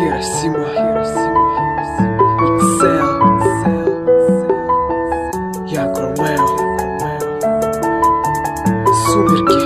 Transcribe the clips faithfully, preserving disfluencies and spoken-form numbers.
Хиросима, Хиросима, Иксел, Як Ромео, Сумерки,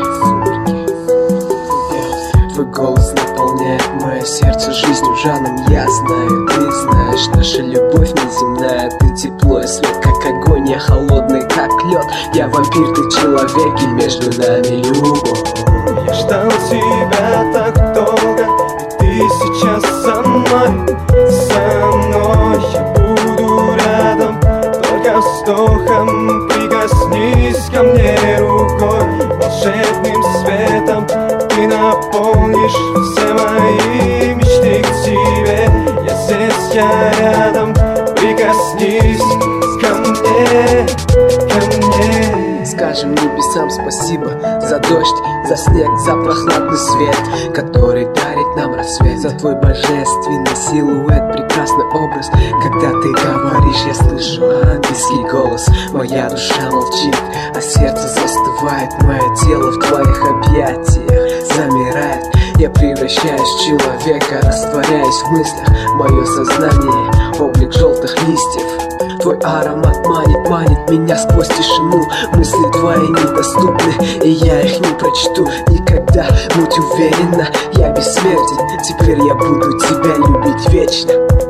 твой голос наполняет мое сердце жизнью, жаном. Я знаю, ты знаешь, наша любовь неземная. Ты тепло и свет, как огонь, я холодный, как лед. Я вампир, ты человек, и между нами любовь. Я ждал тебя так долго, и ты сейчас со мной, со мной. Я буду рядом, только вздохом. Прикоснись ко мне рукой, волшебным светом ты наполнишь все мои мечты к тебе. Я здесь, я рядом, прикоснись ко мне, ко мне. Скажем небесам спасибо за дождь, за снег, за прохладный свет, который дарит нам рассвет. За твой божественный силуэт, прекрасный образ. Когда ты говоришь, я слышу ангельский голос. Моя душа молчит, а сердце застывает. Мое тело в твоих объятиях замирает. Я превращаюсь в человека, растворяюсь в мыслях. Мое сознание — облик желтых листьев. Твой аромат манит, манит меня сквозь тишину. Мысли твои недоступны, и я их не прочту никогда. Будь уверена, я бессмертен. Теперь я буду тебя любить вечно.